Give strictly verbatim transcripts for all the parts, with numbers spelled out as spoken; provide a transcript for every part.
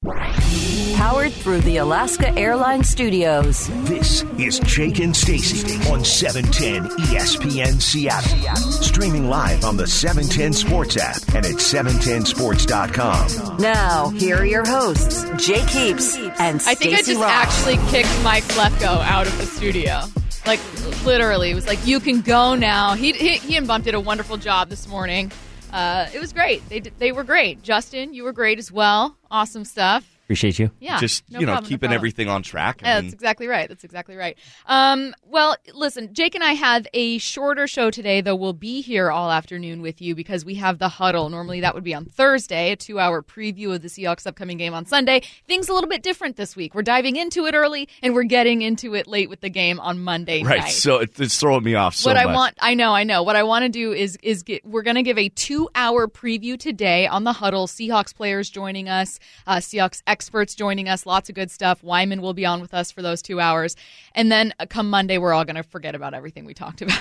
Powered through the Alaska Airlines Studios. This is Jake and Stacy on seven ten E S P N Seattle. Streaming live on the seven ten Sports app and at seven ten sports dot com. Now, here are your hosts, Jake Heaps and Stacy I think I just Ross. actually kicked Mike Lefko out of the studio. Like, literally. It was like, you can go now. He, he, he and Bump did a wonderful job this morning. Uh, it was great. They did, they were great. Justin, you were great as well. Awesome stuff. Appreciate you. Yeah, Just, no you know, problem, no keeping problem. everything on track. I Yeah, mean, that's exactly right. That's exactly right. Um, well, listen, Jake and I have a shorter show today, though we'll be here all afternoon with you because we have the huddle. Normally that would be on Thursday, a two-hour preview of the Seahawks' upcoming game on Sunday. Things a little bit different this week. We're diving into it early, and we're getting into it late with the game on Monday right. night. So it, it's throwing me off so what much. I want, I know, I know. What I want to do is, is get, we're going to give a two-hour preview today on the huddle. Seahawks players joining us, uh, Seahawks experts joining us, lots of good stuff. Wyman will be on with us for those two hours. And then uh, come Monday, we're all going to forget about everything we talked about.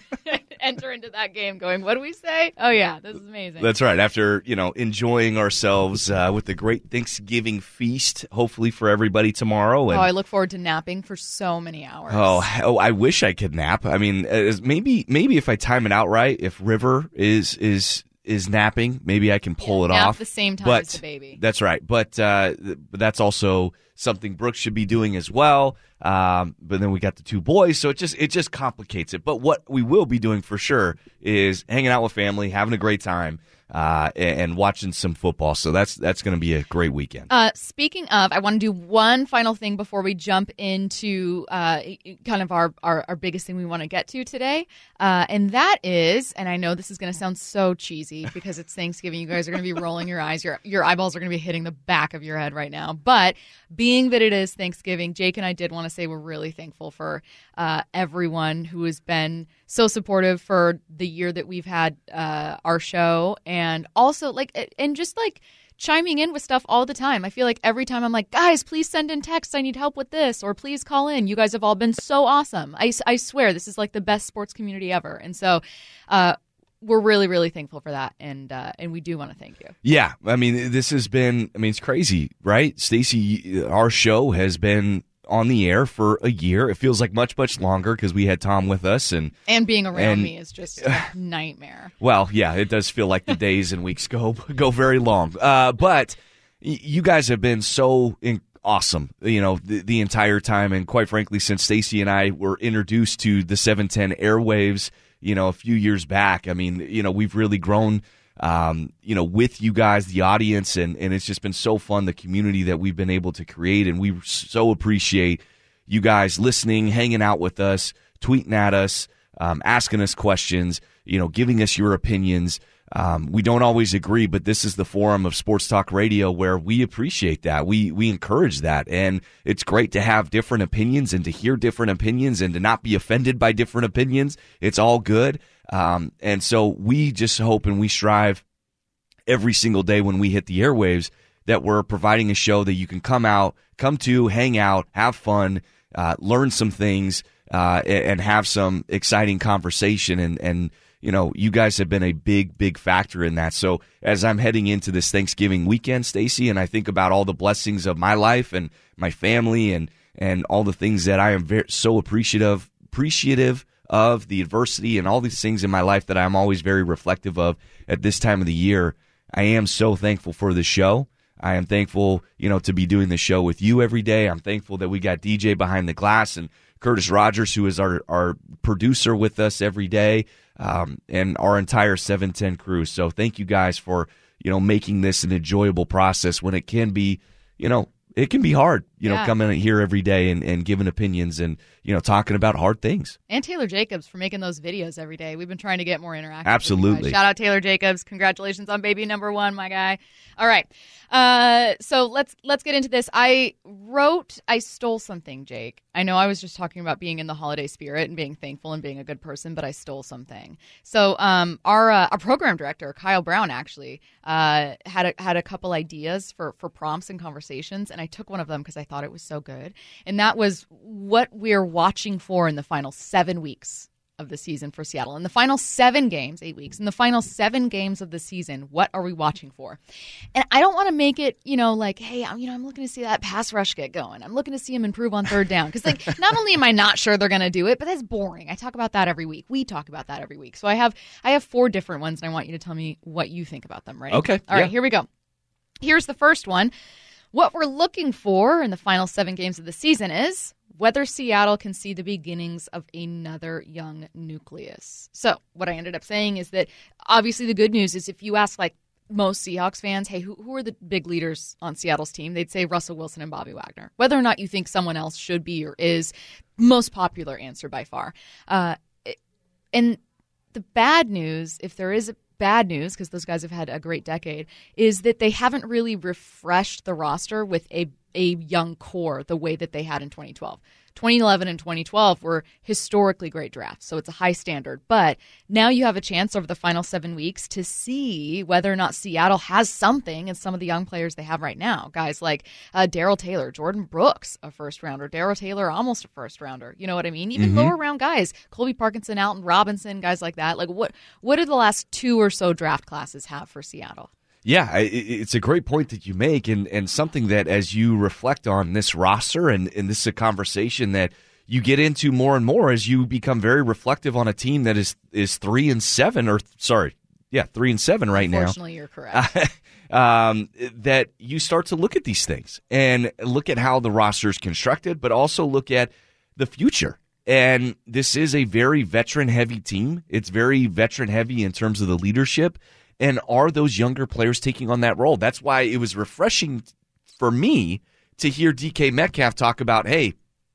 Enter into that game going, what do we say? Oh, yeah, this is amazing. That's right. After, you know, enjoying ourselves uh, with the great Thanksgiving feast, hopefully for everybody tomorrow. And, oh, I look forward to napping for so many hours. Oh, oh, I wish I could nap. I mean, as maybe maybe if I time it out right, if River is is is napping, maybe I can pull yeah, it nap off. the same time but, as the baby. That's right. But uh, but that's also something Brooke should be doing as well. Um, but then we got the two boys, so it just it just complicates it. But what we will be doing for sure is hanging out with family, having a great time, uh, and, and watching some football. So that's that's going to be a great weekend. Uh, speaking of, I want to do one final thing before we jump into uh, kind of our, our, our biggest thing we want to get to today. Uh, and that is, and I know this is going to sound so cheesy because it's Thanksgiving. You guys are going to be rolling your eyes. Your, your eyeballs are going to be hitting the back of your head right now. But being that it is Thanksgiving, Jake and I did want to say we're really thankful for uh, everyone who has been so supportive for the year that we've had uh, our show, and also like and just like chiming in with stuff all the time. I feel like every time I'm like, guys, please send in texts. I need help with this, or please call in. You guys have all been so awesome. I, I swear this is like the best sports community ever, and so uh, we're really really thankful for that, and uh, and we do want to thank you. Yeah, I mean, this has been. I mean, it's crazy, right, Stacy? Our show has been on the air for a year. It feels like much, much longer because we had Tom with us. And and being around and, me is just a nightmare. Well, yeah, it does feel like the days and weeks go go very long. Uh, but y- you guys have been so in- awesome, you know, the, the entire time. And quite frankly, since Stacy and I were introduced to the seven ten airwaves, you know, a few years back, I mean, you know, we've really grown Um, you know, with you guys, the audience, and, and it's just been so fun, the community that we've been able to create, and we so appreciate you guys listening, hanging out with us, tweeting at us, um, asking us questions, you know, giving us your opinions. Um, we don't always agree, but this is the forum of Sports Talk Radio where we appreciate that. We we encourage that, and it's great to have different opinions and to hear different opinions and to not be offended by different opinions. It's all good. Um, and so we just hope and we strive every single day when we hit the airwaves that we're providing a show that you can come out, come to, hang out, have fun, uh, learn some things, uh, and have some exciting conversation. And, and, you know, you guys have been a big, big factor in that. So as I'm heading into this Thanksgiving weekend, Stacy, and I think about all the blessings of my life and my family and, and all the things that I am very, so appreciative, appreciative of the adversity and all these things in my life that I'm always very reflective of at this time of the year. I am so thankful for the show. I am thankful, you know, to be doing the show with you every day. I'm thankful that we got D J behind the glass and Curtis Rogers, who is our, our producer with us every day, um, and our entire seven ten crew. So thank you guys for, you know, making this an enjoyable process when it can be, you know, it can be hard, you know, yeah. coming here every day and, and giving opinions and, you know, talking about hard things. And Taylor Jacobs for making those videos every day. We've been trying to get more interactive. Absolutely. Shout out Taylor Jacobs. Congratulations on baby number one, my guy. All right. Uh, so let's let's get into this. I wrote, I stole something, Jake. I know I was just talking about being in the holiday spirit and being thankful and being a good person, but I stole something. So um, our uh, our program director, Kyle Brown, actually uh, had a, had a couple ideas for, for prompts and conversations, and I took one of them because I thought it was so good. And that was what we're watching for in the final seven weeks of the season for Seattle. In the final seven games, eight weeks, in the final seven games of the season, what are we watching for? And I don't want to make it, you know, like, hey, I'm, you know, I'm looking to see that pass rush get going. I'm looking to see him improve on third down. Because, like, not only am I not sure they're going to do it, but that's boring. I talk about that every week. We talk about that every week. So I have I have four different ones, and I want you to tell me what you think about them. Ready? Okay. All yeah. right, here we go. Here's the first one. What we're looking for in the final seven games of the season is whether Seattle can see the beginnings of another young nucleus. So what I ended up saying is that obviously the good news is if you ask like most Seahawks fans, hey, who, who are the big leaders on Seattle's team? They'd say Russell Wilson and Bobby Wagner. Whether or not you think someone else should be or is, most popular answer by far. Uh, and the bad news, if there is a bad news, because those guys have had a great decade, is that they haven't really refreshed the roster with a a young core the way that they had in twenty twelve. twenty eleven and twenty twelve were historically great drafts, so it's a high standard. But now you have a chance over the final seven weeks to see whether or not Seattle has something in some of the young players they have right now. Guys like uh, Darrell Taylor, Jordan Brooks, a first-rounder. Darrell Taylor, almost a first-rounder. You know what I mean? Even mm-hmm. lower-round guys. Colby Parkinson, Alton Robinson, guys like that. Like, what, what do the last two or so draft classes have for Seattle? Yeah, it's a great point that you make, and, and something that as you reflect on this roster, and, and this is a conversation that you get into more and more as you become very reflective on a team that is is three and seven, or sorry, yeah, three and seven right now. Unfortunately, you're correct. um, that you start to look at these things and look at how the roster is constructed, but also look at the future. And this is a very veteran-heavy team. It's very veteran-heavy in terms of the leadership. And are those younger players taking on that role? That's why it was refreshing for me to hear D K Metcalf talk about, hey,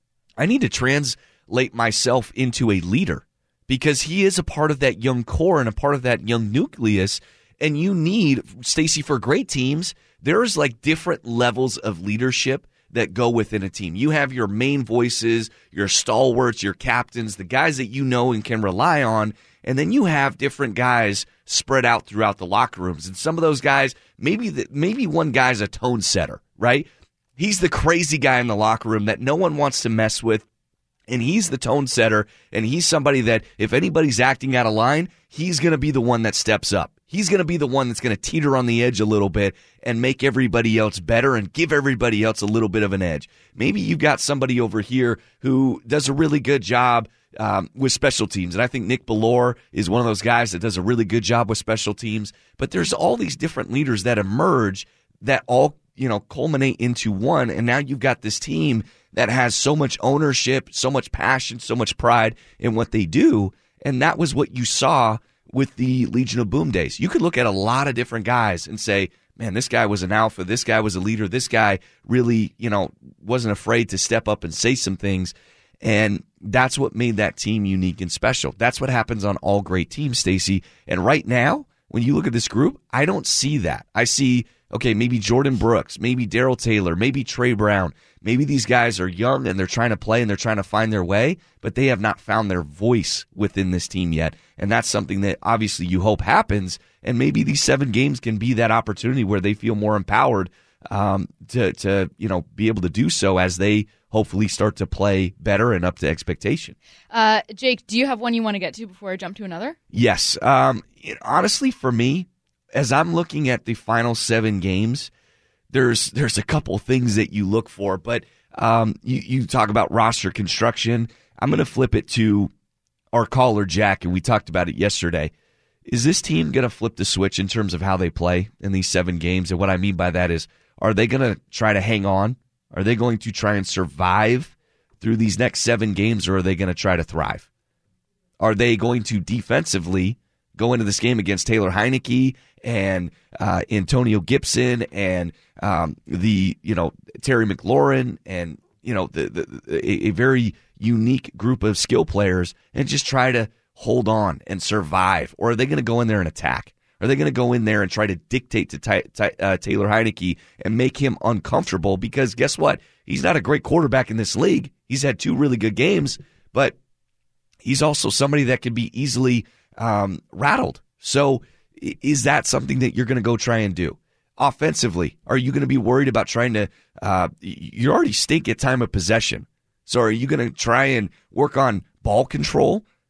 I need to translate myself into a leader, because he is a part of that young core and a part of that young nucleus. And you need, Stacey, for great teams, there's like different levels of leadership that go within a team. You have your main voices, your stalwarts, your captains, the guys that you know and can rely on. And then you have different guys spread out throughout the locker rooms. And some of those guys, maybe the, maybe one guy's a tone setter, right? He's the crazy guy in the locker room that no one wants to mess with. And he's the tone setter. And he's somebody that if anybody's acting out of line, he's going to be the one that steps up. He's going to be the one that's going to teeter on the edge a little bit and make everybody else better and give everybody else a little bit of an edge. Maybe you've got somebody over here who does a really good job Um, with special teams. And I think Nick Bellore is one of those guys that does a really good job with special teams. But there's all these different leaders that emerge that all, you know, culminate into one. And now you've got this team that has so much ownership, so much passion, so much pride in what they do. And that was what you saw with the Legion of Boom days. You could look at a lot of different guys and say, man, this guy was an alpha. This guy was a leader. This guy really, you know, wasn't afraid to step up and say some things. And that's what made that team unique and special. That's what happens on all great teams, Stacey. And right now, when you look at this group, I don't see that. I see, okay, maybe Jordan Brooks, maybe Darrell Taylor, maybe Trey Brown. Maybe these guys are young and they're trying to play and they're trying to find their way, but they have not found their voice within this team yet. And that's something that obviously you hope happens. And maybe these seven games can be that opportunity where they feel more empowered um, to, to, you know, be able to do so as they hopefully start to play better and up to expectation. Uh, Jake, do you have one you want to get to before I jump to another? Yes. Um, it, honestly, for me, as I'm looking at the final seven games, there's there's a couple things that you look for. But um, you, you talk about roster construction. I'm going to flip it to our caller, Jack, and we talked about it yesterday. Is this team going to flip the switch in terms of how they play in these seven games? And what I mean by that is, are they going to try to hang on? Are they going to try and survive through these next seven games, or are they going to try to thrive? Are they going to defensively go into this game against Taylor Heineke and uh, Antonio Gibson and um, the you know Terry McLaurin and you know the, the a, a very unique group of skill players and just try to hold on and survive, or are they going to go in there and attack? Are they going to go in there and try to dictate to ty- ty- uh, Taylor Heineke and make him uncomfortable? Because guess what? He's not a great quarterback in this league. He's had two really good games, but he's also somebody that can be easily um, rattled. So is that something that you're going to go try and do? Offensively, are you going to be worried about trying to uh, – you already stink at time of possession. So are you going to try and work on ball control?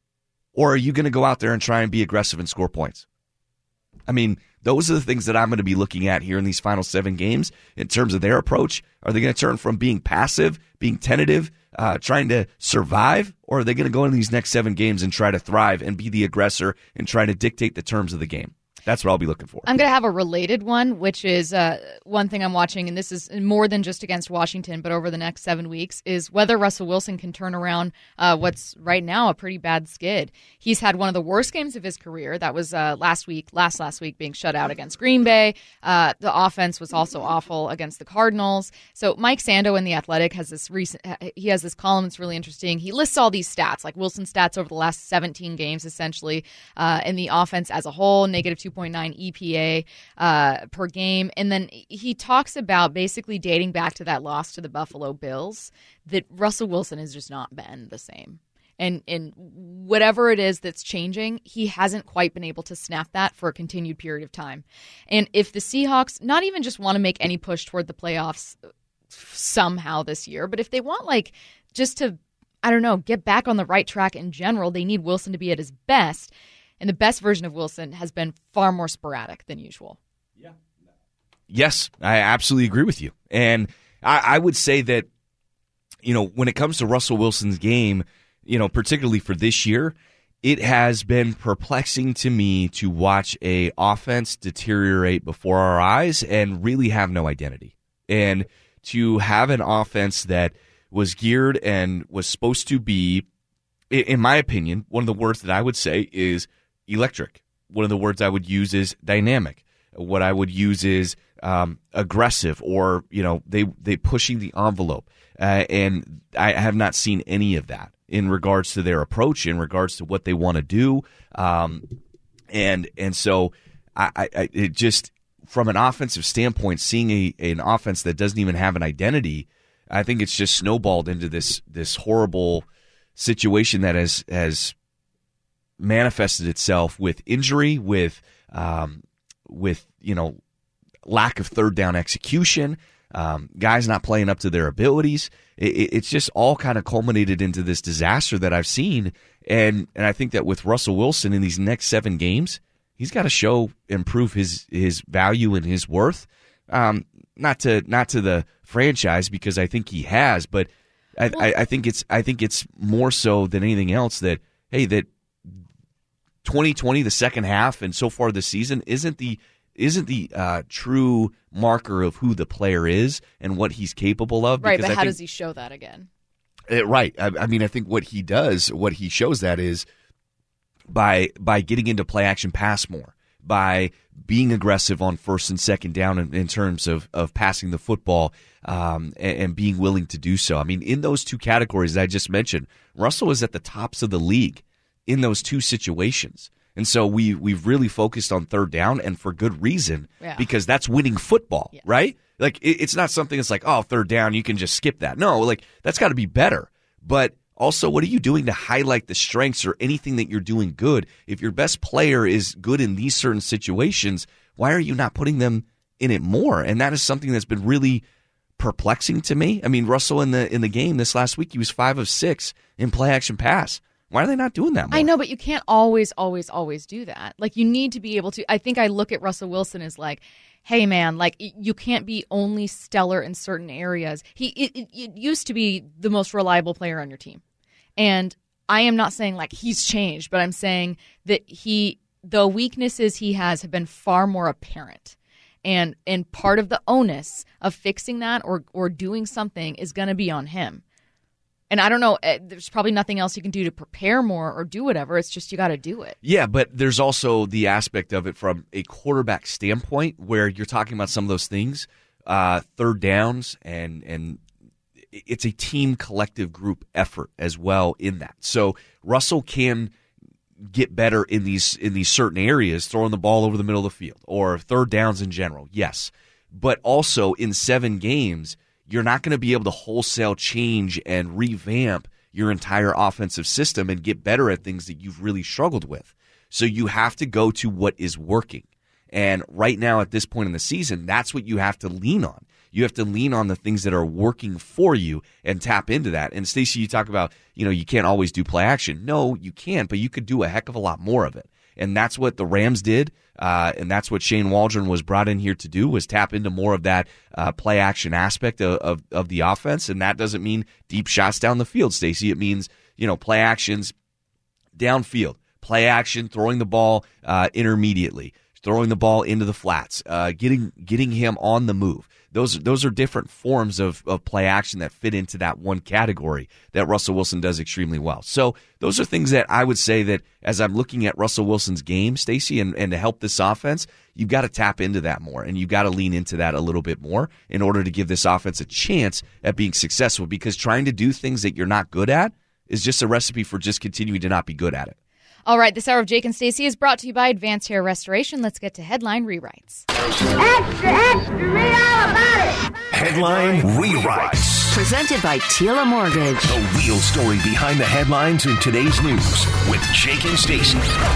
or are you going to go out there and try and be aggressive and score points? I mean, those are the things that I'm going to be looking at here in these final seven games in terms of their approach. Are they going to turn from being passive, being tentative, uh, trying to survive, or are they going to go into these next seven games and try to thrive and be the aggressor and try to dictate the terms of the game? That's what I'll be looking for. I'm going to have a related one, which is uh, one thing I'm watching, and this is more than just against Washington, but over the next seven weeks, is whether Russell Wilson can turn around uh, what's right now a pretty bad skid. He's had one of the worst games of his career. That was uh, last week, last last week, being shut out against Green Bay. Uh, the offense was also awful against the Cardinals. So Mike Sando in The Athletic has this recent. He has this column that's really interesting. He lists all these stats, like Wilson's stats over the last seventeen games, essentially, uh, in the offense as a whole, negative two point nine E P A uh, per game. And then he talks about basically dating back to that loss to the Buffalo Bills, that Russell Wilson has just not been the same. And, and whatever it is that's changing, he hasn't quite been able to snap that for a continued period of time. And if the Seahawks not even just want to make any push toward the playoffs somehow this year, but if they want like just to, I don't know, get back on the right track in general, they need Wilson to be at his best. And the best version of Wilson has been far more sporadic than usual. Yeah. Yes, I absolutely agree with you. And I, I would say that, you know, when it comes to Russell Wilson's game, you know, particularly for this year, it has been perplexing to me to watch a offense deteriorate before our eyes and really have no identity. And to have an offense that was geared and was supposed to be, in my opinion, one of the words that I would say is electric. One of the words I would use is dynamic. What I would use is um, aggressive, or you know, they they pushing the envelope. Uh, and I have not seen any of that in regards to their approach, in regards to what they want to do. Um, and and so I, I it just from an offensive standpoint, seeing a an offense that doesn't even have an identity, I think it's just snowballed into this this horrible situation that has has. manifested itself with injury, with um, with you know lack of third down execution, um, guys not playing up to their abilities. It, it's just all kind of culminated into this disaster that I've seen, and and I think that with Russell Wilson in these next seven games, he's got to show and prove his his value and his worth. Um, not to not to the franchise, because I think he has, but I, I, I think it's I think it's more so than anything else that hey that. twenty twenty, the second half, and so far this season isn't the isn't the uh, true marker of who the player is and what he's capable of. Right, but I how think, does he show that again? It, right. I, I mean, I think what he does, what he shows that is by by getting into play action pass more, by being aggressive on first and second down in, in terms of, of passing the football um, and, and being willing to do so. I mean, in those two categories that I just mentioned, Russell is at the tops of the league in those two situations. And so we, we've really focused on third down, and for good reason, yeah. because that's winning football, yes. right? Like, it, it's not something that's like, oh, third down, you can just skip that. No, like, that's got to be better. But also, what are you doing to highlight the strengths or anything that you're doing good? If your best player is good in these certain situations, why are you not putting them in it more? And that is something that's been really perplexing to me. I mean, Russell in the in the game this last week, he was five of six in play action pass. Why are they not doing that more? I know, but you can't always, always, always do that. Like, you need to be able to. I think I look at Russell Wilson as like, hey, man, like, you can't be only stellar in certain areas. He it, it, it used to be the most reliable player on your team. And I am not saying, like, he's changed, but I'm saying that he, the weaknesses he has have been far more apparent. And and part of the onus of fixing that or or doing something is going to be on him. And I don't know, there's probably nothing else you can do to prepare more or do whatever. It's just you got to do it. Yeah, but there's also the aspect of it from a quarterback standpoint where you're talking about some of those things, uh, third downs, and and it's a team collective group effort as well in that. So Russell can get better in these in these certain areas, throwing the ball over the middle of the field or third downs in general, yes. But also in seven games, you're not going to be able to wholesale change and revamp your entire offensive system and get better at things that you've really struggled with. So you have to go to what is working. And right now at this point in the season, that's what you have to lean on. You have to lean on the things that are working for you and tap into that. And Stacey, you talk about, you know, you can't always do play action. No, you can't, but you could do a heck of a lot more of it. And that's what the Rams did, uh, and that's what Shane Waldron was brought in here to do, was tap into more of that uh, play-action aspect of, of, of the offense. And that doesn't mean deep shots down the field, Stacey. It means, you know, play actions downfield, play action, throwing the ball uh, intermediately, throwing the ball into the flats, uh, getting getting him on the move. Those those are different forms of, of play action that fit into that one category that Russell Wilson does extremely well. So those are things that I would say that as I'm looking at Russell Wilson's game, Stacey, and, and to help this offense, you've got to tap into that more, and you've got to lean into that a little bit more in order to give this offense a chance at being successful, because trying to do things that you're not good at is just a recipe for just continuing to not be good at it. All right, this hour of Jake and Stacey is brought to you by Advanced Hair Restoration. Let's get to headline rewrites. Extra, extra, read all about it. Headline Rewrites. Presented by Tila Mortgage. The real story behind the headlines in today's news with Jake and Stacey.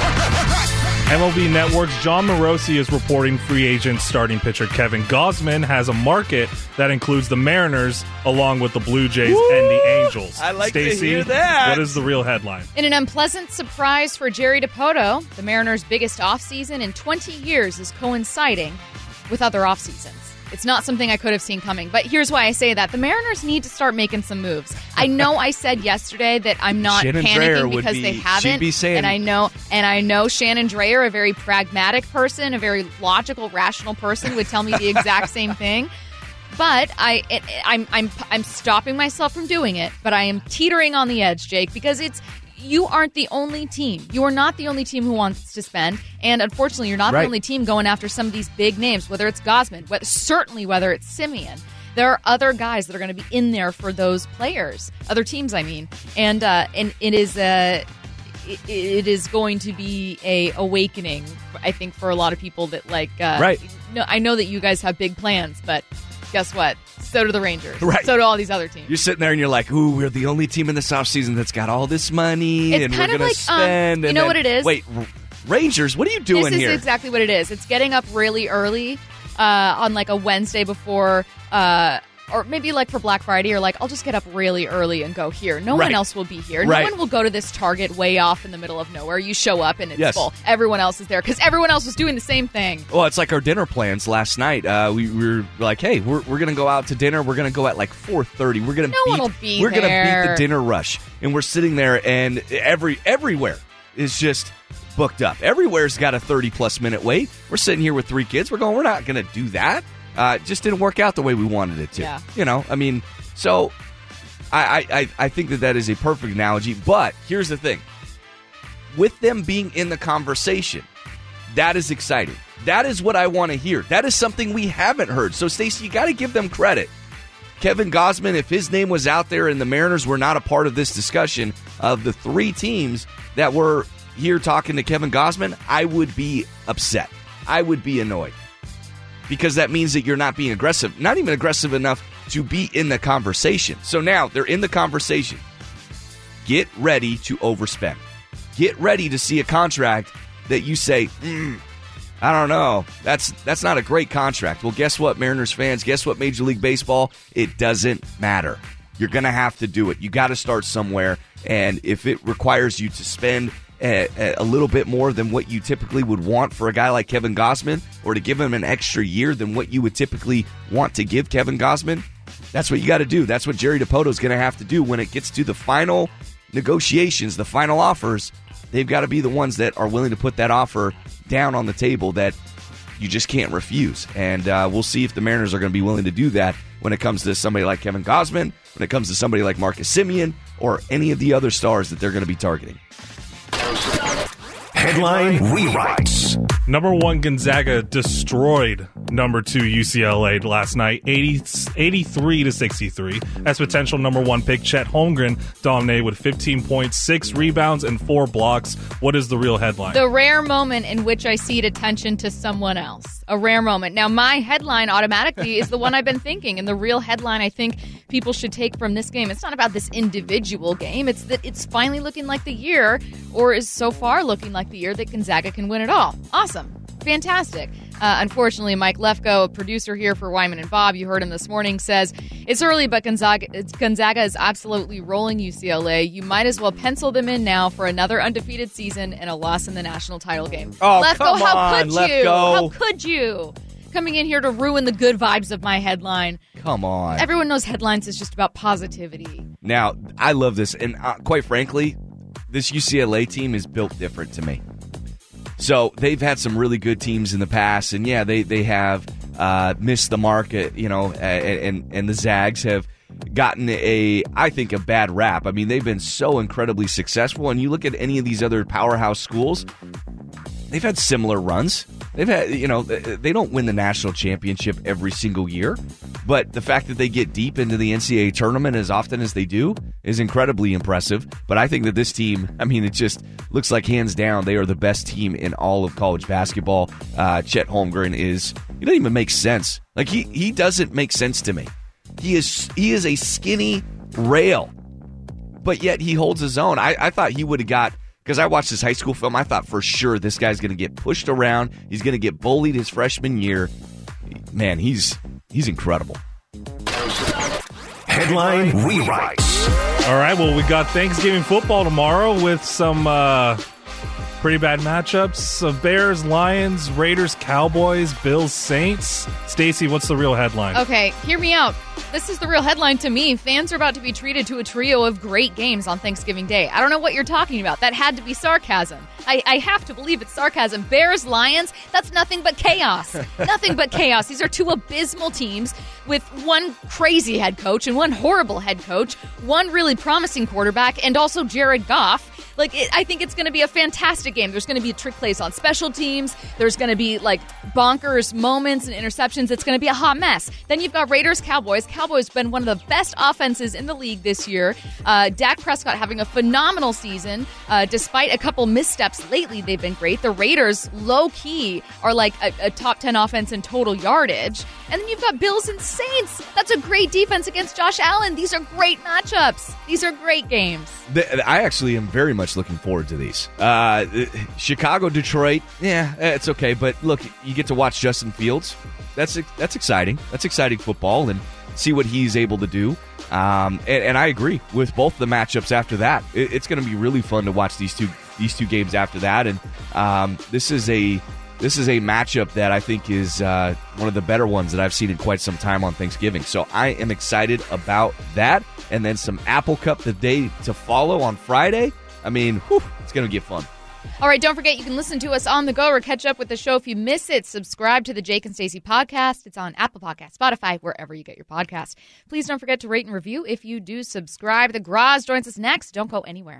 M L B Network's John Morosi is reporting free agent starting pitcher Kevin Gausman has a market that includes the Mariners along with the Blue Jays Woo! and the Angels. I like to Stacey, hear that. What is the real headline? In an unpleasant surprise for Jerry DiPoto, the Mariners' biggest offseason in twenty years is coinciding with other offseasons. It's not something I could have seen coming, but here's why I say that. The Mariners need to start making some moves. I know I said yesterday that I'm not Shannon panicking Drayer would because be- they haven't, she'd be saying- and I know, and I know Shannon Drayer, a very pragmatic person, a very logical, rational person, would tell me the exact same thing. But I, it, I'm, I'm, I'm stopping myself from doing it. But I am teetering on the edge, Jake, because it's. You aren't the only team. You are not the only team who wants to spend. And unfortunately, you're not Right. the only team going after some of these big names, whether it's Gausman, whether, certainly whether it's Simeon. There are other guys that are going to be in there for those players, other teams, I mean. And uh, and it is a, it, it is going to be a awakening, I think, for a lot of people that like. Uh, Right. No, I know that you guys have big plans, but guess what? So do the Rangers. Right. So do all these other teams. You're sitting there and you're like, ooh, we're the only team in this offseason that's got all this money, It's and kind we're of going like, to um, spend. you and know then- what it is? Wait, R- Rangers, what are you doing this is here? exactly what it is. It's getting up really early uh, on like a Wednesday before, uh, or maybe like for Black Friday, or like I'll just get up really early and go here. No Right. one else will be here. Right. No one will go to this Target way off in the middle of nowhere. You show up and it's Yes. full. Everyone else is there because everyone else was doing the same thing. Well, it's like our dinner plans last night. Uh, we, we were like, hey, we're, we're going to go out to dinner. We're going to go at like four thirty. We're going to No beat, one will be We're gonna beat there. the dinner rush. And we're sitting there, and every everywhere is just booked up. Everywhere's got a thirty-plus minute wait. We're sitting here with three kids. We're going, we're not going to do that. Uh, it just didn't work out the way we wanted it to. Yeah. You know, I mean, so I, I, I think that that is a perfect analogy. But here's the thing. With them being in the conversation, that is exciting. That is what I want to hear. That is something we haven't heard. So, Stacey, you got to give them credit. Kevin Gausman, if his name was out there and the Mariners were not a part of this discussion of the three teams that were here talking to Kevin Gausman, I would be upset. I would be annoyed. Because that means that you're not being aggressive, not even aggressive enough to be in the conversation. So now they're in the conversation. Get ready to overspend. Get ready to see a contract that you say, mm, I don't know, that's that's not a great contract. Well, guess what, Mariners fans? Guess what, Major League Baseball? It doesn't matter. You're going to have to do it. You got to start somewhere. And if it requires you to spend a, a little bit more than what you typically would want for a guy like Kevin Gausman, or to give him an extra year than what you would typically want to give Kevin Gausman, that's what you got to do. That's what Jerry DiPoto is going to have to do when it gets to the final negotiations, the final offers. They've got to be the ones that are willing to put that offer down on the table that you just can't refuse. And uh, we'll see if the Mariners are going to be willing to do that when it comes to somebody like Kevin Gausman, when it comes to somebody like Marcus Simeon, or any of the other stars that they're going to be targeting. Headline Rewrites. Number one, Gonzaga destroyed number two U C L A last night, eighty, eighty-three to sixty-three. As potential number one pick, Chet Holmgren dominated with fifteen points, six rebounds, and four blocks. What is the real headline? The rare moment in which I cede attention to someone else. A rare moment. Now, my headline automatically is the one I've been thinking, and the real headline I think people should take from this game. It's not about this individual game. It's that it's finally looking like the year, or is so far looking like the year, that Gonzaga can win it all. Awesome. fantastic. Uh, unfortunately, Mike Lefko, a producer here for Wyman and Bob, you heard him this morning, says, it's early, but Gonzaga, Gonzaga is absolutely rolling U C L A. You might as well pencil them in now for another undefeated season and a loss in the national title game. Oh, Lefko, come how on, could you? Lefko. How could you? Coming in here to ruin the good vibes of my headline. Come on. Everyone knows headlines is just about positivity. Now, I love this, and uh, quite frankly, this U C L A team is built different to me. So they've had some really good teams in the past, and yeah, they they have uh, missed the mark. At, you know, and and the Zags have gotten a, I think, a bad rap. I mean, they've been so incredibly successful, and you look at any of these other powerhouse schools, they've had similar runs. They've had, you know, they don't win the national championship every single year, but the fact that they get deep into the N C double A tournament as often as they do is incredibly impressive. But I think that this team, I mean, it just looks like hands down they are the best team in all of college basketball. Uh, Chet Holmgren is, he doesn't even make sense. Like, he, he doesn't make sense to me. He is he is a skinny rail, but yet he holds his own. I, I thought he would have got, because I watched this high school film, I thought for sure this guy's going to get pushed around. He's going to get bullied his freshman year. Man, he's he's incredible. Headline rewrites. All right, well, we got Thanksgiving football tomorrow with some uh, pretty bad matchups of Bears, Lions, Raiders, Cowboys, Bills, Saints. Stacy, what's the real headline? Okay, hear me out. This is the real headline to me. Fans are about to be treated to a trio of great games on Thanksgiving Day. I don't know what you're talking about. That had to be sarcasm. I, I have to believe it's sarcasm. Bears, Lions, that's nothing but chaos. Nothing but chaos. These are two abysmal teams with one crazy head coach and one horrible head coach, one really promising quarterback, and also Jared Goff. Like, it, I think it's going to be a fantastic game. There's going to be trick plays on special teams. There's going to be, like, bonkers moments and interceptions. It's going to be a hot mess. Then you've got Raiders, Cowboys. Cowboys been one of the best offenses in the league this year. Uh, Dak Prescott having a phenomenal season. Uh, despite a couple missteps lately, they've been great. The Raiders, low-key, are like a, a top ten offense in total yardage. And then you've got Bills and Saints. That's a great defense against Josh Allen. These are great matchups. These are great games. The, I actually am very much looking forward to these. Uh, Chicago, Detroit, yeah, it's okay. But look, you get to watch Justin Fields. That's that's exciting. That's exciting football, and see what he's able to do. Um, and, and I agree with both the matchups after that. It, it's going to be really fun to watch these two these two games after that. And um, this is a this is a matchup that I think is uh, one of the better ones that I've seen in quite some time on Thanksgiving. So I am excited about that. And then some Apple Cup the day to follow on Friday. I mean, whew, it's going to get fun. All right, don't forget you can listen to us on the go or catch up with the show if you miss it. Subscribe to the Jake and Stacey podcast. It's on Apple Podcasts, Spotify, wherever you get your podcast. Please don't forget to rate and review if you do subscribe. The Graz joins us next. Don't go anywhere.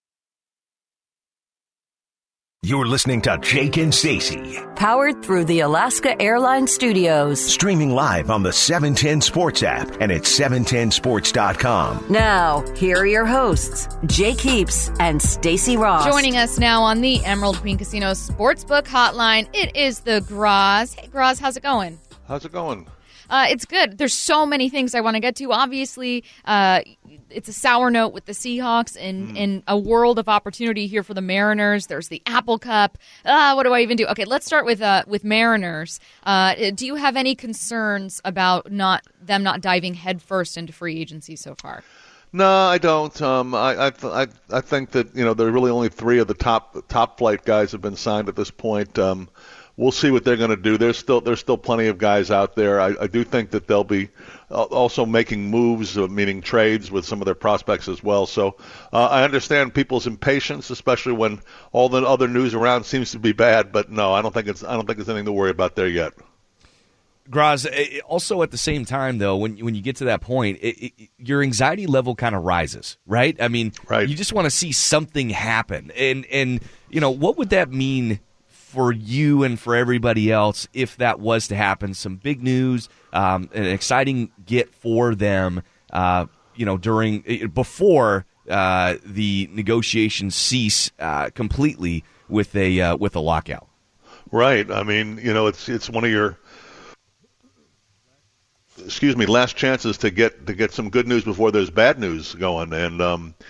You're listening to Jake and Stacey. Powered through the Alaska Airlines Studios. Streaming live on the seven ten Sports app and at seven ten sports dot com. Now, here are your hosts, Jake Heaps and Stacey Ross. Joining us now on the Emerald Queen Casino Sportsbook Hotline, it is the Graz. Hey, Graz, how's it going? How's it going? Uh, it's good. There's so many things I want to get to. Obviously, uh, it's a sour note with the Seahawks and, mm. and a world of opportunity here for the Mariners. There's the Apple Cup. Uh, what do I even do? Okay, let's start with uh, with Mariners. Uh, do you have any concerns about not them not diving headfirst into free agency so far? No, I don't. Um, I, I I think that you know there are really only three of the top top flight guys have been signed at this point. Um, We'll see what they're going to do. There's still there's still plenty of guys out there. I, I do think that they'll be also making moves, uh, meaning trades with some of their prospects as well. So uh, I understand people's impatience, especially when all the other news around seems to be bad. But no, I don't think it's I don't think there's anything to worry about there yet. Graz, also at the same time, though, when when you get to that point, it, it, your anxiety level kind of rises, right? I mean, right. You just want to see something happen, and and you know what would that mean for you and for everybody else if that was to happen? Some big news, um, an exciting get for them, uh, you know, during before uh, the negotiations cease uh, completely with a uh, with a lockout. Right. I mean, you know, it's it's one of your excuse me last chances to get to get some good news before there's bad news going, and um,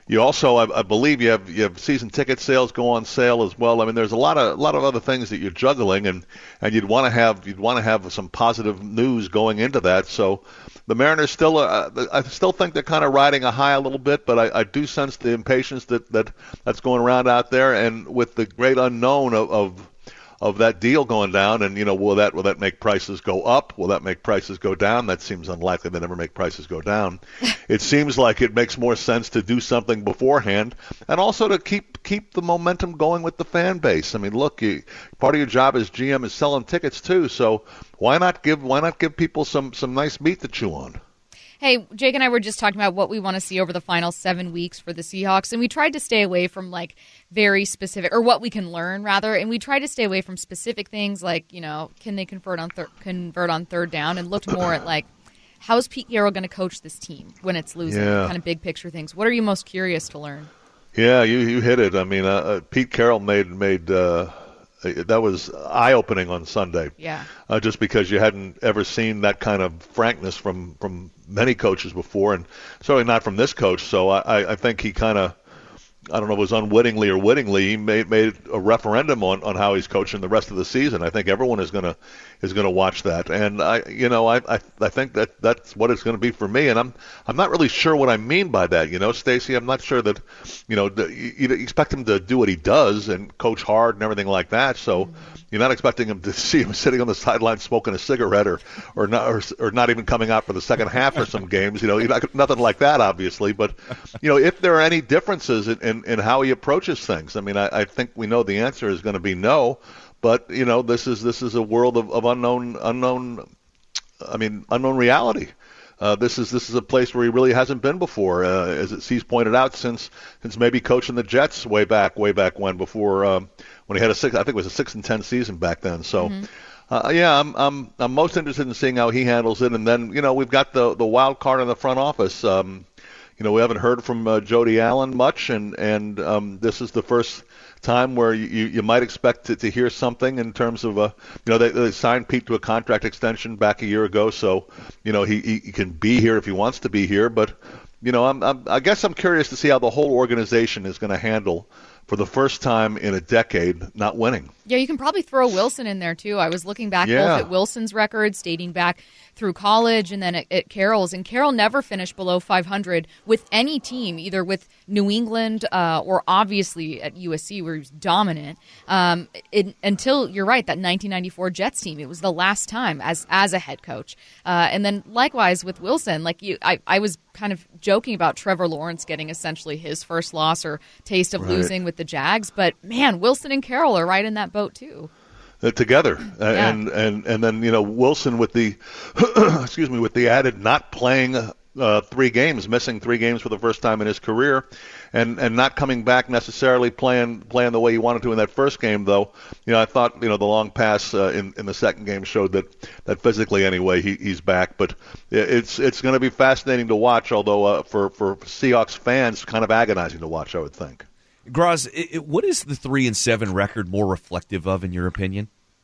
you also, I, I believe, you have you have season ticket sales go on sale as well. I mean, there's a lot of a lot of other things that you're juggling, and, and you'd want to have you'd want to have some positive news going into that. So the Mariners still, uh, I still think they're kind of riding a high a little bit, but I, I do sense the impatience that, that that's going around out there, and with the great unknown of. of of that deal going down, and you know, will that will that make prices go up? Will that make prices go down? That seems unlikely. They never make prices go down. It seems like it makes more sense to do something beforehand, and also to keep keep the momentum going with the fan base. I mean, look, you, part of your job as G M is selling tickets too, so why not give why not give people some some nice meat to chew on? Hey, Jake and I were just talking about what we want to see over the final seven weeks for the Seahawks, and we tried to stay away from, like, very specific, or what we can learn, rather, and we tried to stay away from specific things like, you know, can they convert on, thir- convert on third down, and looked more at, like, how's Pete Carroll going to coach this team when it's losing, yeah. kind of big picture things. What are you most curious to learn? Yeah, you, you hit it. I mean, uh, uh, Pete Carroll made made uh, that was eye-opening on Sunday. Yeah. Uh, just because you hadn't ever seen that kind of frankness from, from many coaches before, and certainly not from this coach. So I, I think he kind of, I don't know if it was unwittingly or wittingly, he made made a referendum on, on how he's coaching the rest of the season. I think everyone is gonna is gonna watch that, and I you know I I, I think that that's what it's going to be for me. And I'm I'm not really sure what I mean by that. You know, Stacey, I'm not sure that you know the, you, you expect him to do what he does and coach hard and everything like that. So. Mm-hmm. You're not expecting him to see him sitting on the sideline smoking a cigarette, or, or not, or, or not even coming out for the second half for some games. You know, not, nothing like that, obviously. But you know, if there are any differences in, in, in how he approaches things, I mean, I, I think we know the answer is going to be no. But you know, this is this is a world of, of unknown unknown. I mean, unknown reality. Uh, this is this is a place where he really hasn't been before, uh, as he's pointed out, since since maybe coaching the Jets way back way back when before um, when he had a six I think it was a six and ten season back then. So mm-hmm. uh, yeah, I'm I'm I'm most interested in seeing how he handles it, and then you know we've got the the wild card in the front office. Um, you know we haven't heard from uh, Jody Allen much, and and um, this is the first time where you, you might expect to, to hear something in terms of, uh, you know, they, they signed Pete to a contract extension back a year ago, so, you know, he, he can be here if he wants to be here. But, you know, I'm, I'm, I guess I'm curious to see how the whole organization is going to handle, for the first time in a decade, not winning. Yeah, you can probably throw Wilson in there, too. I was looking back yeah. both at Wilson's records, dating back through college, and then at, at Carroll's. And Carroll never finished below five hundred with any team, either with New England uh, or obviously at U S C, where he was dominant, um, it, until, you're right, that nineteen ninety-four Jets team. It was the last time as as a head coach. Uh, and then likewise with Wilson, like you, I, I was kind of joking about Trevor Lawrence getting essentially his first loss or taste of right. losing with the Jags. But, man, Wilson and Carroll are right in that boat, too. Uh, together, yeah. and and and then you know Wilson with the excuse me with the added not playing uh, three games, missing three games for the first time in his career, and and not coming back necessarily playing playing the way he wanted to in that first game. Though you know I thought you know the long pass uh, in in the second game showed that that physically anyway he, he's back. But it's it's going to be fascinating to watch. Although uh, for for Seahawks fans, kind of agonizing to watch, I would think. Graz, it, what is the three and seven record more reflective of, in your opinion?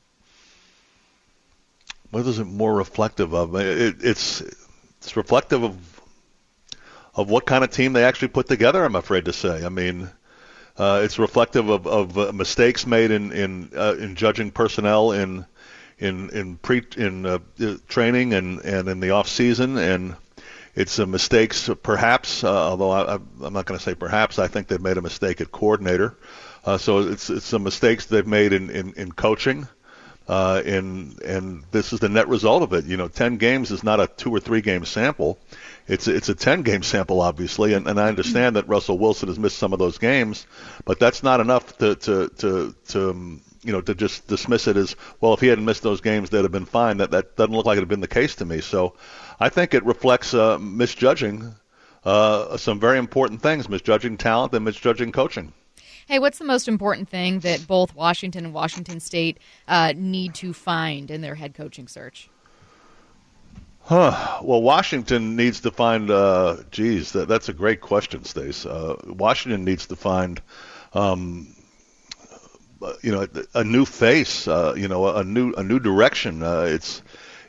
What is it more reflective of? It, it's it's reflective of of what kind of team they actually put together. I'm afraid to say. I mean, uh, it's reflective of, of uh, mistakes made in in uh, in judging personnel in in in pre in uh, training and, and in the off season, and it's a mistakes perhaps. Uh, although I, I'm not going to say perhaps. I think they've made a mistake at coordinator. Uh, so it's it's some mistakes they've made in in, in coaching. Uh, and and this is the net result of it. You know, ten games is not a two or three game sample. It's it's a ten game sample, obviously, and, and I understand that Russell Wilson has missed some of those games, but that's not enough to to to, to um, you know to just dismiss it as, well, if he hadn't missed those games, they'd have been fine. That that doesn't look like it had been the case to me. So I think it reflects uh, misjudging uh, some very important things, misjudging talent and misjudging coaching. Hey, what's the most important thing that both Washington and Washington State uh, need to find in their head coaching search? Huh. Well, Washington needs to find, uh, geez, that, that's a great question, Stace. Uh, Washington needs to find, um, you know, a new face, uh, you know, a new a new direction. Uh, it's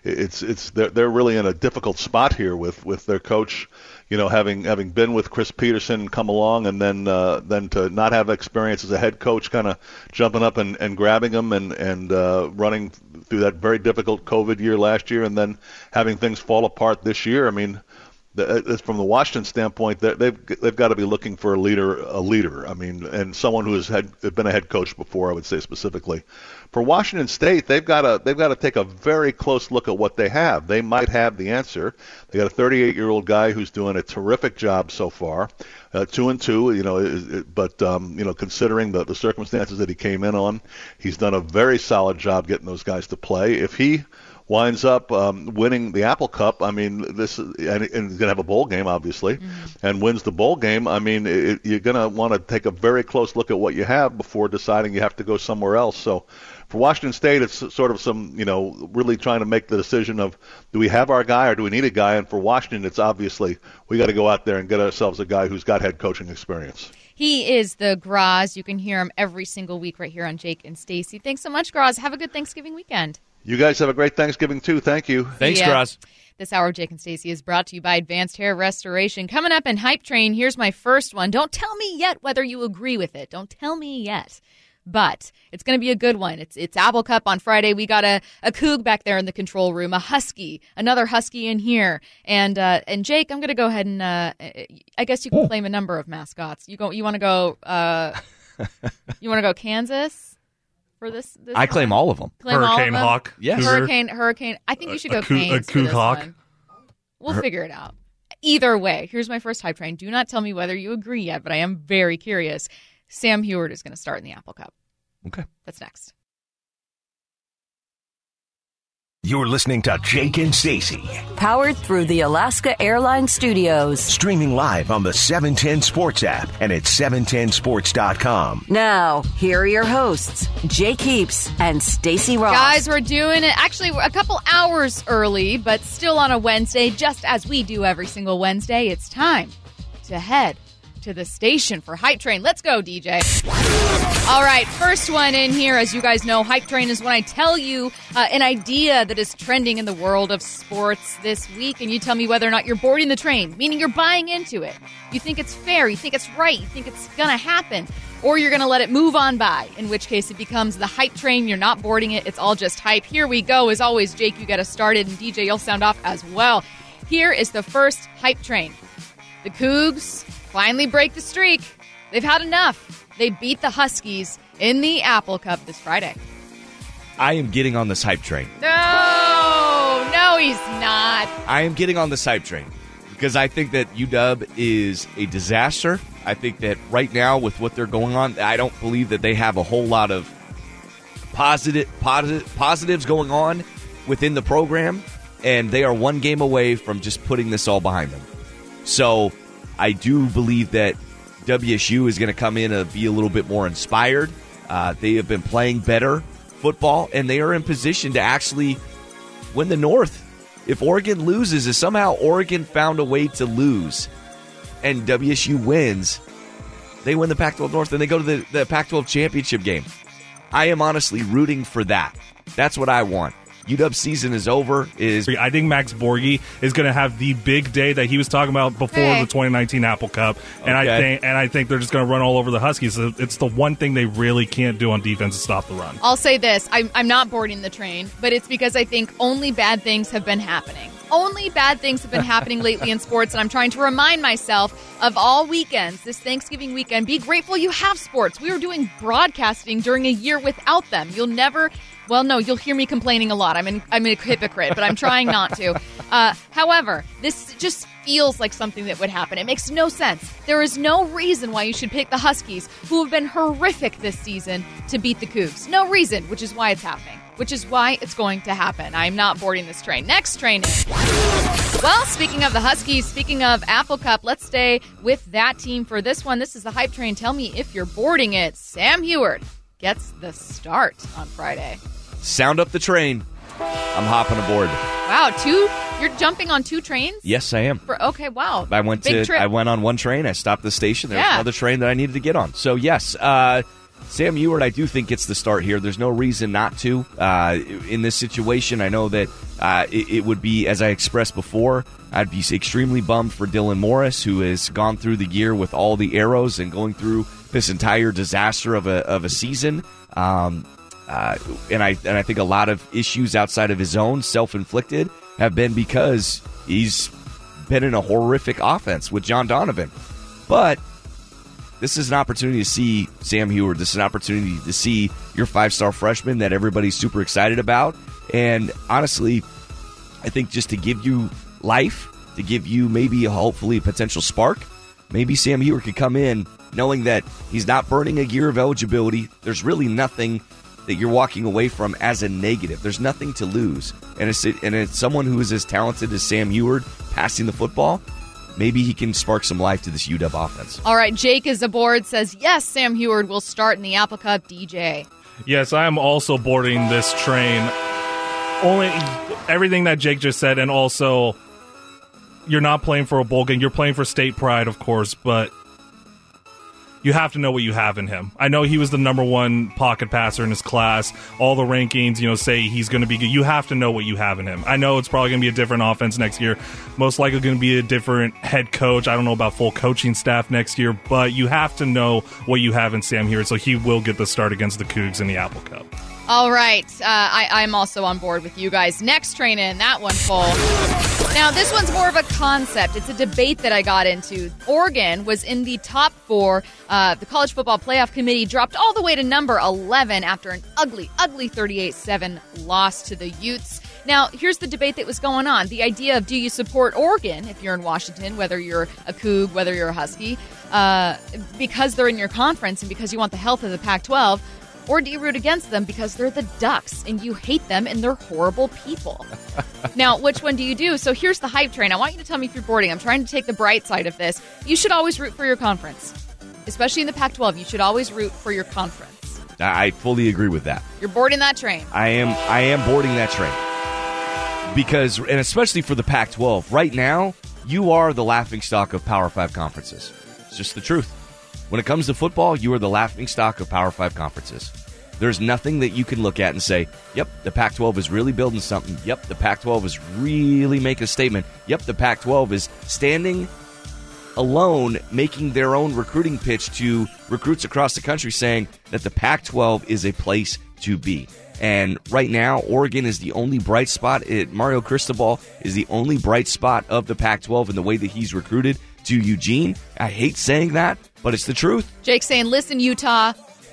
it's it's they're, they're really in a difficult spot here with, with their coach, you know, having having been with Chris Peterson come along, and then uh, then to not have experience as a head coach, kind of jumping up and, and grabbing them and and uh, running through that very difficult COVID year last year, and then having things fall apart this year. I mean, the, from the Washington standpoint, they've they've got to be looking for a leader, a leader. I mean, and someone who has had been a head coach before, I would say specifically. For Washington State, they've got to they've got to take a very close look at what they have. They might have the answer. They got a thirty-eight-year-old guy who's doing a terrific job so far, uh, two and two. You know, but um, you know, considering the, the circumstances that he came in on, he's done a very solid job getting those guys to play. If he winds up um, winning the Apple Cup, I mean, this and, and he's going to have a bowl game, obviously, mm-hmm. and wins the bowl game. I mean, it, you're going to want to take a very close look at what you have before deciding you have to go somewhere else. So. For Washington State, it's sort of some, you know, really trying to make the decision of, do we have our guy or do we need a guy? And for Washington, it's obviously we got to go out there and get ourselves a guy who's got head coaching experience. He is the Graz. You can hear him every single week right here on Jake and Stacey. Thanks so much, Graz. Have a good Thanksgiving weekend. You guys have a great Thanksgiving, too. Thank you. Thanks, yeah. Graz. This hour of Jake and Stacey is brought to you by Advanced Hair Restoration. Coming up in Hype Train, here's my first one. Don't tell me yet whether you agree with it. Don't tell me yet. But it's going to be a good one. It's it's Apple Cup on Friday. We got a, a Coug back there in the control room, a Husky, another Husky in here. And uh, and Jake, I'm going to go ahead and uh, I guess you can claim a number of mascots. You go. You want to go? Uh, you want to go Kansas for this? this I one? claim all of them. Claim all Hurricane of them? Hawk. Yes. Hurricane. Hurricane. I think you should go a, a, Canes a for Coug this Hawk. one. We'll Her- figure it out. Either way, here's my first Hype Train. Do not tell me whether you agree yet, but I am very curious. Sam Heward is going to start in the Apple Cup. Okay. That's next. You're listening to Jake and Stacey. Powered through the Alaska Airlines Studios. Streaming live on the seven ten Sports app and at seven ten sports dot com. Now, here are your hosts, Jake Heaps and Stacey Ross. Guys, we're doing it actually a couple hours early, but still on a Wednesday, just as we do every single Wednesday. It's time to head to the station for Hype Train. Let's go, D J. All right, first one in here. As you guys know, Hype Train is when I tell you uh, an idea that is trending in the world of sports this week, and you tell me whether or not you're boarding the train, meaning you're buying into it. You think it's fair, you think it's right, you think it's going to happen, or you're going to let it move on by, in which case it becomes the Hype Train. You're not boarding it. It's all just hype. Here we go. As always, Jake, you get us started, and D J, you'll sound off as well. Here is the first Hype Train. The Cougs finally break the streak. They've had enough. They beat the Huskies in the Apple Cup this Friday. I am getting on this hype train. No, no, he's not. I am getting on this hype train because I think that U W is a disaster. I think that right now with what they're going on, I don't believe that they have a whole lot of positive, positive positives going on within the program, and they are one game away from just putting this all behind them. So I do believe that W S U is going to come in and be a little bit more inspired. Uh, they have been playing better football, and they are in position to actually win the North. If Oregon loses, if somehow Oregon found a way to lose and W S U wins, they win the Pac twelve North and they go to the, the Pac twelve championship game. I am honestly rooting for that. That's what I want. U W season is over. Is I think Max Borghi is going to have the big day that he was talking about before hey. the twenty nineteen Apple Cup, and Okay. I think and I think they're just going to run all over the Huskies. It's the one thing they really can't do on defense is stop the run. I'll say this. I'm, I'm not boarding the train, but it's because I think only bad things have been happening. Only bad things have been happening lately in sports, and I'm trying to remind myself of all weekends, this Thanksgiving weekend. Be grateful you have sports. We were doing broadcasting during a year without them. You'll never... Well, no, you'll hear me complaining a lot. I'm, an, I'm a hypocrite, but I'm trying not to. Uh, however, this just feels like something that would happen. It makes no sense. There is no reason why you should pick the Huskies, who have been horrific this season, to beat the Cougs. No reason, which is why it's happening, which is why it's going to happen. I'm not boarding this train. Next train in. Well, speaking of the Huskies, speaking of Apple Cup, let's stay with that team for this one. This is the Hype Train. Tell me if you're boarding it. Sam Heward gets the start on Friday. sound up the train. I'm hopping aboard. Wow, two? You're jumping on two trains? Yes, I am. For okay, wow. I went Big to. trip. I went on one train. I stopped at the station. There was Yeah. another train that I needed to get on. So yes, uh, Sam Ewart, I do think, gets the start here. There's no reason not to. Uh, in this situation, I know that uh, it, it would be, as I expressed before, I'd be extremely bummed for Dylan Morris, who has gone through the year with all the arrows and going through this entire disaster of a of a season. Um, uh, and I and I think a lot of issues outside of his own, self-inflicted, have been because he's been in a horrific offense with John Donovan. But this is an opportunity to see Sam Ewart. This is an opportunity to see your five-star freshman that everybody's super excited about. And honestly, I think just to give you life, to give you maybe a, hopefully a potential spark, maybe Sam Ewart could come in knowing that he's not burning a year of eligibility. There's really nothing that you're walking away from as a negative. There's nothing to lose. And it's, and it's someone who is as talented as Sam Ewart passing the football. Maybe he can spark some life to this U W offense. All right, Jake is aboard, says, yes, Sam Ewart will start in the Apple Cup. D J. Yes, I am also boarding this train. Only everything that Jake just said, and also you're not playing for a bowl game. You're playing for state pride, of course, but you have to know what you have in him. I know he was the number one pocket passer in his class. All the rankings, you know, say he's going to be good. You have to know what you have in him. I know it's probably going to be a different offense next year. Most likely going to be a different head coach. I don't know about full coaching staff next year, but you have to know what you have in Sam Ewart, so he will get the start against the Cougs in the Apple Cup. All right. Uh, I, I'm also on board with you guys. Next train in, that one full. Now, this one's more of a concept. It's a debate that I got into. Oregon was in the top four. Uh, the College Football Playoff Committee dropped all the way to number eleven after an ugly, ugly thirty-eight seven loss to the Utes. Now, here's the debate that was going on. The idea of, do you support Oregon if you're in Washington, whether you're a Coug, whether you're a Husky, uh, because they're in your conference and because you want the health of the Pac twelve, or do you root against them because they're the Ducks and you hate them and they're horrible people? Now, which one do you do? So here's the hype train. I want you to tell me if you're boarding. I'm trying to take the bright side of this. You should always root for your conference, especially in the Pac twelve. You should always root for your conference. I fully agree with that. You're boarding that train. I am. I am boarding that train because, and especially for the Pac twelve, right now you are the laughingstock of Power Five conferences. It's just the truth. When it comes to football, you are the laughingstock of Power Five conferences. There's nothing that you can look at and say, yep, the Pac twelve is really building something. Yep, the Pac twelve is really making a statement. Yep, the Pac twelve is standing alone, making their own recruiting pitch to recruits across the country, saying that the Pac twelve is a place to be. And right now, Oregon is the only bright spot. It, Mario Cristobal is the only bright spot of the Pac twelve in the way that he's recruited to Eugene. I hate saying that, but it's the truth. Jake's saying, listen, Utah.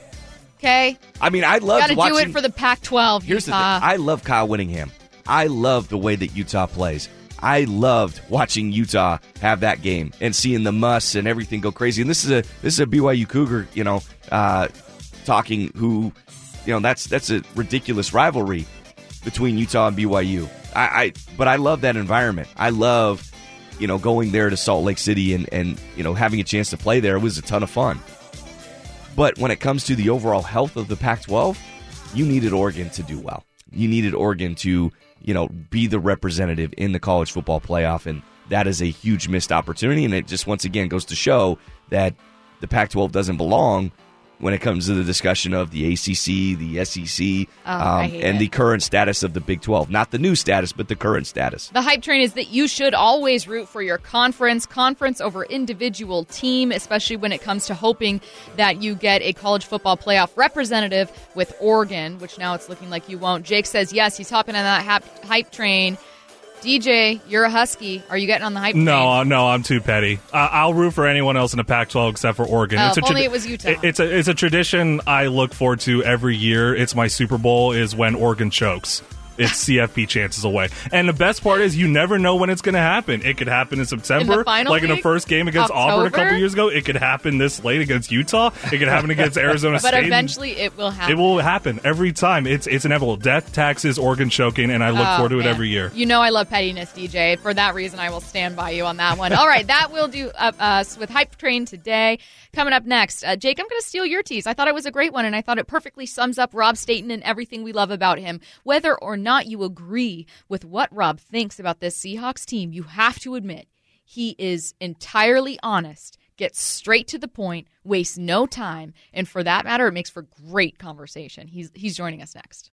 Okay? I mean, I love watching. Got to do it for the Pac twelve, Here's Utah. the thing. I love Kyle Whittingham. I love the way that Utah plays. I loved watching Utah have that game and seeing the muss and everything go crazy. And this is a this is a B Y U Cougar, you know, uh, talking who, you know, that's that's a ridiculous rivalry between Utah and B Y U. I, I but I love that environment. I love, you know, going there to Salt Lake City and, and, you know, having a chance to play there. It was a ton of fun. But when it comes to the overall health of the Pac twelve, you needed Oregon to do well. You needed Oregon to, you know, be the representative in the college football playoff, and that is a huge missed opportunity, and it just once again goes to show that the Pac twelve doesn't belong when it comes to the discussion of the A C C, the S E C, oh, um, and it. the current status of the Big twelve. Not the new status, but the current status. The hype train is that you should always root for your conference, conference over individual team, especially when it comes to hoping that you get a college football playoff representative with Oregon, which now it's looking like you won't. Jake says, yes, he's hopping on that hap- hype train. D J, you're a Husky. Are you getting on the hype train? No, no, I'm too petty. Uh, I'll root for anyone else in the Pac twelve except for Oregon. Oh, it's a if only tra- it was Utah. It, it's a it's a tradition I look forward to every year. It's my Super Bowl is when Oregon chokes. It's C F P chances away. And the best part is you never know when it's going to happen. It could happen in September, in the final like week? in the first game against October? Auburn a couple years ago. It could happen this late against Utah. It could happen against Arizona but State. But eventually it will happen. It will happen every time. It's it's inevitable. Death, taxes, Oregon choking, and I look oh, forward to man. it every year. You know I love pettiness, D J. For that reason, I will stand by you on that one. All right, that will do uh, us with Hype Train today. Coming up next, uh, Jake, I'm going to steal your tease. I thought it was a great one, and I thought it perfectly sums up Rob Staten and everything we love about him. Whether or not you agree with what Rob thinks about this Seahawks team, you have to admit he is entirely honest. gets straight to the point, wastes no time, and for that matter, it makes for great conversation. He's he's joining us next.